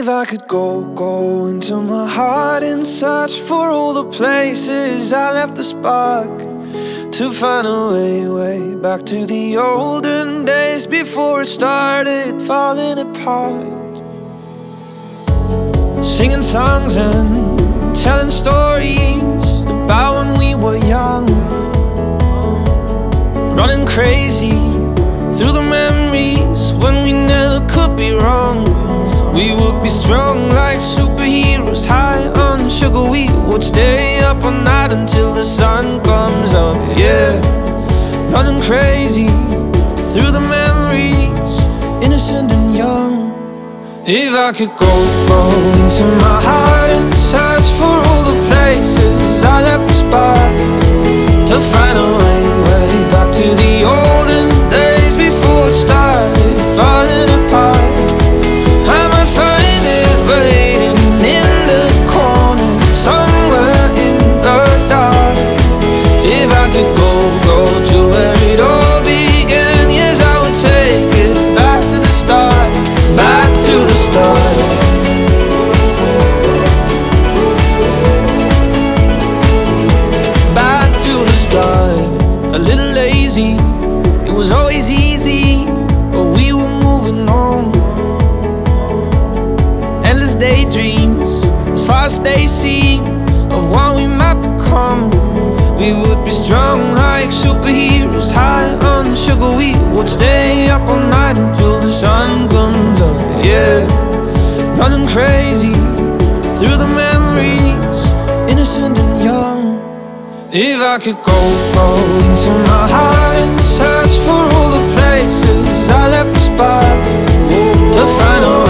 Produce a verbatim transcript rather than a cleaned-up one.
If I could go, go into my heart and search for all the places I left the spark, to find a way, way back to the olden days before it started falling apart. Singing songs and telling stories about when we were young, running crazy through the memories when we never could be wrong. We would be strong like superheroes, high on sugar. We would stay up all night until the sun comes up, yeah. Running crazy through the memories, innocent and young. If I could go, go into my heart and search for all the places I left the spot, to find a way, way back to the olden days before it started falling apart. I might find it waiting in the corner, somewhere in the dark. If I could go, go to where it all began, yes, I would take it back to the start, back to the start. Back to the start. A little lazy, it was always easy, but we were moving on. Endless daydreams, as far as they seem, of what we might become. We would be strong like superheroes, high on sugar. We would stay up all night until the sun comes up, yeah. Running crazy through the memories, innocent and young. If I could go, go into my heart and search for all the places I left the spot, to find a